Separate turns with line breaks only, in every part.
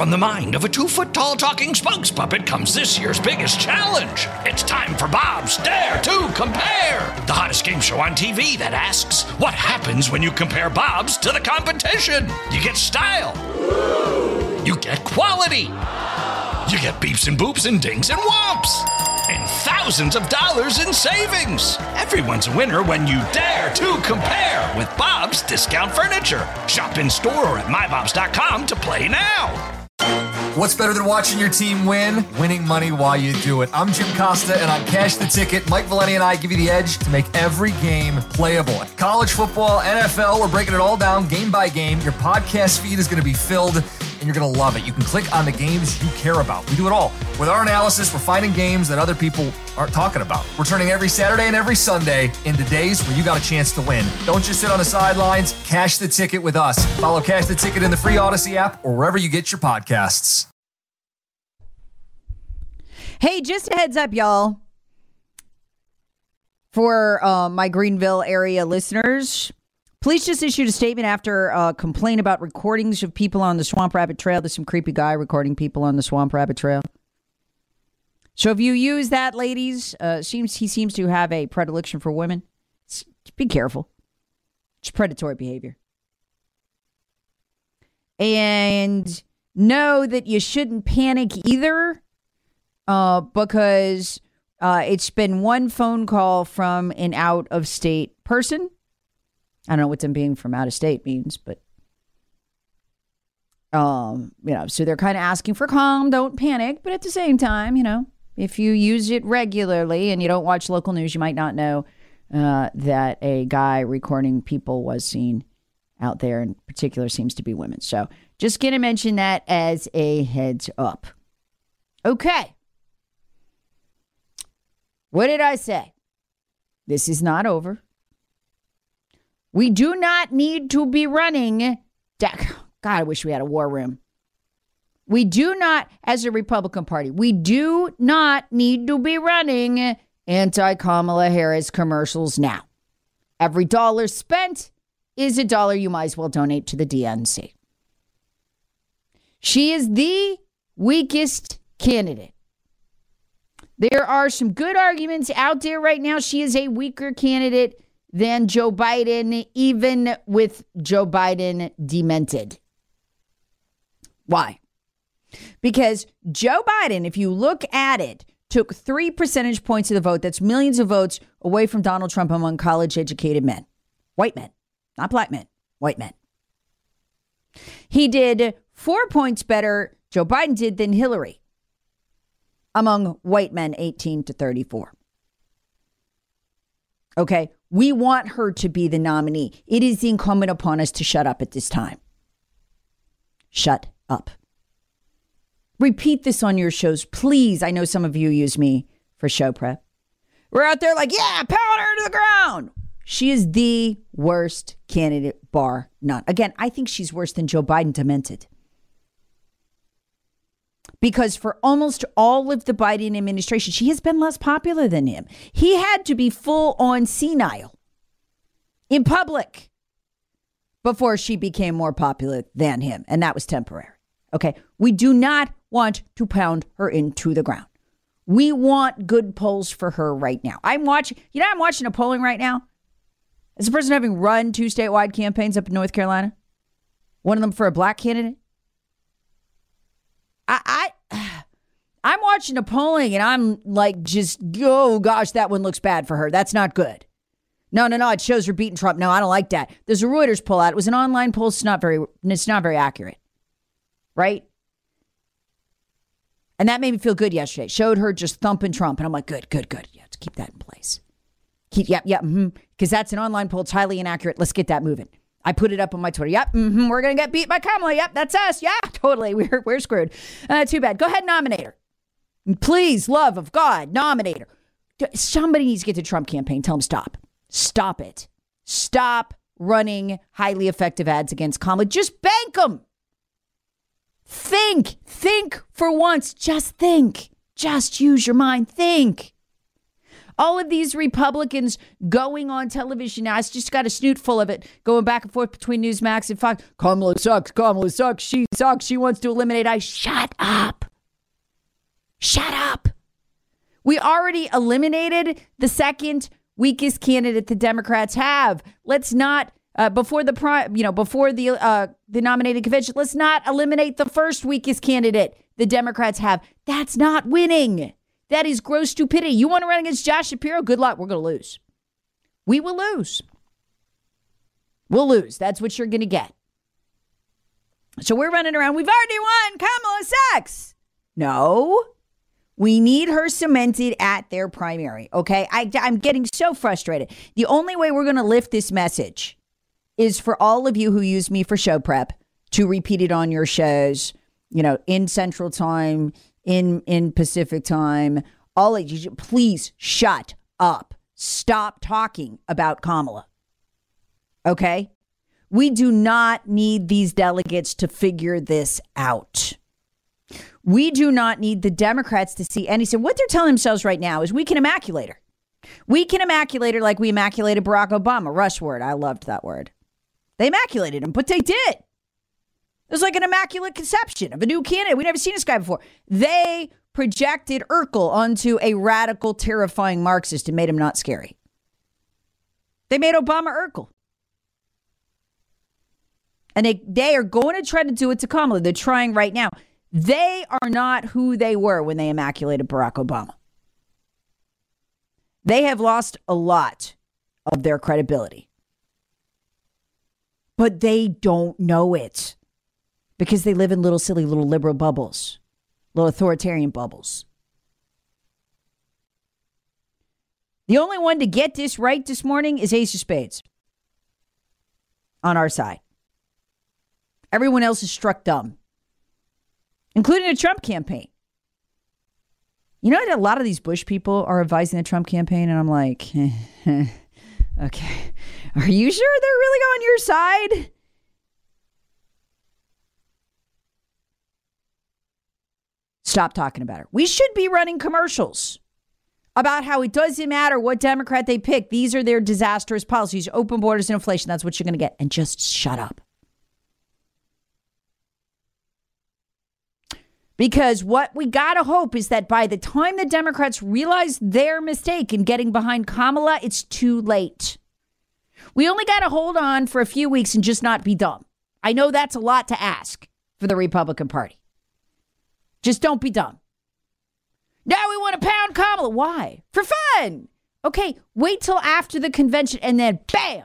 From the mind of a 2-foot-tall talking spokes puppet comes this year's biggest challenge. It's time for Bob's Dare to Compare, the hottest game show on TV that asks, what happens when you compare Bob's to the competition? You get style. You get quality. You get beeps and boops and dings and whomps. And thousands of dollars in savings. Everyone's a winner when you dare to compare with Bob's Discount Furniture. Shop in store or at mybobs.com to play now.
What's better than watching your team win? Winning money while you do it. I'm Jim Costa, and on Cash the Ticket, Mike Valeni and I give you the edge to make every game playable. College football, NFL, we're breaking it all down game by game. Your podcast feed is going to be filled, and you're going to love it. You can click on the games you care about. We do it all. With our analysis, we're finding games that other people aren't talking about. We're turning every Saturday and every Sunday into days where you got a chance to win. Don't just sit on the sidelines. Cash the Ticket with us. Follow Cash the Ticket in the free Odyssey app or wherever you get your podcasts.
Hey, just a heads up, y'all. For my Greenville area listeners, police just issued a statement after a complaint about recordings of people on the Swamp Rabbit Trail. There's some creepy guy recording people on the Swamp Rabbit Trail. So if you use that, ladies, he seems to have a predilection for women. Be careful. It's predatory behavior. And know that you shouldn't panic either, because it's been one phone call from an out-of-state person. I don't know what them being from out of state means, but so they're kind of asking for calm, don't panic, but at the same time, if you use it regularly and you don't watch local news, you might not know that a guy recording people was seen out there. In particular, seems to be women. So just going to mention that as a heads up. Okay. What did I say? This is not over. We do not need to be running. God, I wish we had a war room. We do not, as a Republican Party, we do not need to be running anti-Kamala Harris commercials now. Every dollar spent is a dollar you might as well donate to the DNC. She is the weakest candidate. There are some good arguments out there right now. She is a weaker candidate than Joe Biden, even with Joe Biden demented. Why? Because Joe Biden, if you look at it, took 3 percentage points of the vote. That's millions of votes away from Donald Trump among college-educated men. White men, not black men, white men. He did 4 points better, Joe Biden did, than Hillary among white men 18 to 34. Okay, we want her to be the nominee. It is incumbent upon us to shut up at this time. Shut up. Repeat this on your shows, please. I know some of you use me for show prep. We're out there like, yeah, pound her to the ground. She is the worst candidate, bar none. Again, I think she's worse than Joe Biden demented. Because for almost all of the Biden administration, she has been less popular than him. He had to be full on senile in public before she became more popular than him. And that was temporary. Okay. We do not want to pound her into the ground. We want good polls for her right now. I'm watching a polling right now. As a person having run 2 statewide campaigns up in North Carolina, one of them for a black candidate. I'm watching the polling and I'm like, oh gosh, that one looks bad for her. That's not good. No, it shows her beating Trump. No, I don't like that. There's a Reuters poll out. It was an online poll. It's not very accurate. Right? And that made me feel good yesterday. Showed her just thumping Trump. And I'm like, good. Yeah, let's keep that in place. Because that's an online poll. It's highly inaccurate. Let's get that moving. I put it up on my Twitter. We're going to get beat by Kamala. Yep, that's us. Yeah, totally. We're screwed. Too bad. Go ahead, nominate her. Please, love of God, nominate her. Somebody needs to get the Trump campaign. Tell them stop. Stop it. Stop running highly effective ads against Kamala. Just bank them. Think for once. Just think. Just use your mind. Think. All of these Republicans going on television now, it's just got a snoot full of it, going back and forth between Newsmax and Fox. Kamala sucks, she sucks, she wants to eliminate ICE. Shut up. Shut up. We already eliminated the second weakest candidate the Democrats have. Let's not, before the nominating convention, let's not eliminate the first weakest candidate the Democrats have. That's not winning. That is gross stupidity. You want to run against Josh Shapiro? Good luck. We're going to lose. We will lose. We'll lose. That's what you're going to get. So we're running around. We've already won. Kamala sucks. No. We need her cemented at their primary, okay? I'm getting so frustrated. The only way we're going to lift this message is for all of you who use me for show prep to repeat it on your shows, in Central Time, in Pacific Time. All of you, please shut up. Stop talking about Kamala, okay? We do not need these delegates to figure this out. We do not need the Democrats to see any. So what they're telling themselves right now is we can immaculate her. We can immaculate her like we immaculated Barack Obama. Rush word. I loved that word. They immaculated him, but they did. It was like an immaculate conception of a new candidate. We've never seen this guy before. They projected Urkel onto a radical, terrifying Marxist and made him not scary. They made Obama Urkel. And they are going to try to do it to Kamala. They're trying right now. They are not who they were when they immaculated Barack Obama. They have lost a lot of their credibility. But they don't know it because they live in little silly little liberal bubbles, little authoritarian bubbles. The only one to get this right this morning is Ace of Spades on our side. Everyone else is struck dumb, including the Trump campaign. You know, a lot of these Bush people are advising the Trump campaign, and I'm like, okay, are you sure they're really on your side? Stop talking about her. We should be running commercials about how it doesn't matter what Democrat they pick. These are their disastrous policies, open borders and inflation. That's what you're going to get. And just shut up. Because what we got to hope is that by the time the Democrats realize their mistake in getting behind Kamala, it's too late. We only got to hold on for a few weeks and just not be dumb. I know that's a lot to ask for the Republican Party. Just don't be dumb. Now we want to pound Kamala. Why? For fun. Okay, wait till after the convention and then bam.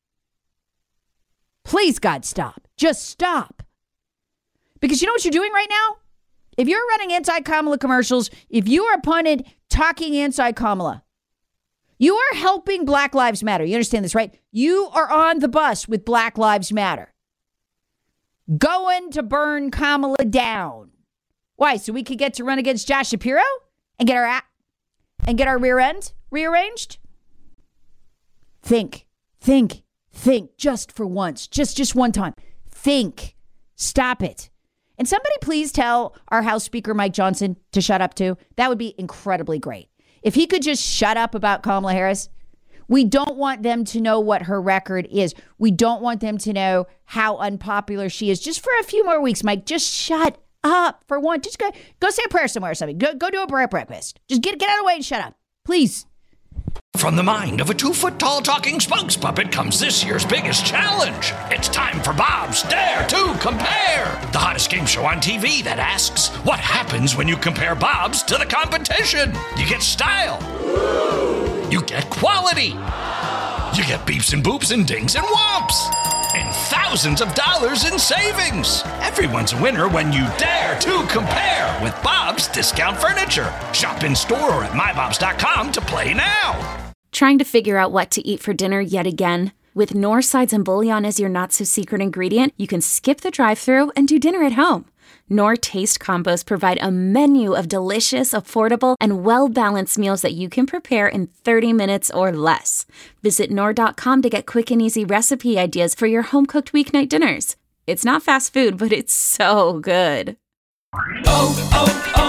Please, God, stop. Just stop. Because you know what you're doing right now? If you're running anti-Kamala commercials, if you are a pundit talking anti-Kamala, you are helping Black Lives Matter. You understand this, right? You are on the bus with Black Lives Matter. Going to burn Kamala down. Why? So we could get to run against Josh Shapiro and get our rear end rearranged? Think just for once, just one time. Think. Stop it. And somebody please tell our House Speaker Mike Johnson to shut up too. That would be incredibly great. If he could just shut up about Kamala Harris. We don't want them to know what her record is. We don't want them to know how unpopular she is. Just for a few more weeks, Mike, just shut up for one. Just go say a prayer somewhere or something. Go do a prayer breakfast. Just get out of the way and shut up. Please.
From the mind of a 2-foot-tall talking spokes puppet comes this year's biggest challenge. It's time for Bob's Dare to Compare, the hottest game show on TV that asks, what happens when you compare Bob's to the competition? You get style. You get quality. You get beeps and boops and dings and whomps. And thousands of dollars in savings. Everyone's a winner when you dare to compare with Bob's Discount Furniture. Shop in store or at mybobs.com to play now.
Trying to figure out what to eat for dinner yet again? With Knorr sides and bouillon as your not-so-secret ingredient, you can skip the drive-thru and do dinner at home. Knorr Taste Combos provide a menu of delicious, affordable, and well-balanced meals that you can prepare in 30 minutes or less. Visit Knorr.com to get quick and easy recipe ideas for your home-cooked weeknight dinners. It's not fast food, but it's so good.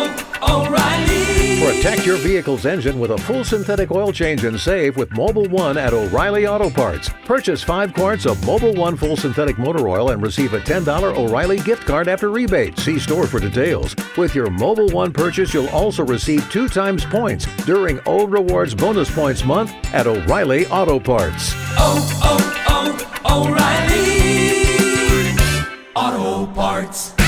O'Reilly.
Protect your vehicle's engine with a full synthetic oil change and save with Mobil 1 at O'Reilly Auto Parts. Purchase 5 quarts of Mobil 1 full synthetic motor oil and receive a $10 O'Reilly gift card after rebate. See store for details. With your Mobil 1 purchase, you'll also receive 2 times points during O Rewards Bonus Points Month at O'Reilly Auto Parts.
O'Reilly Auto Parts.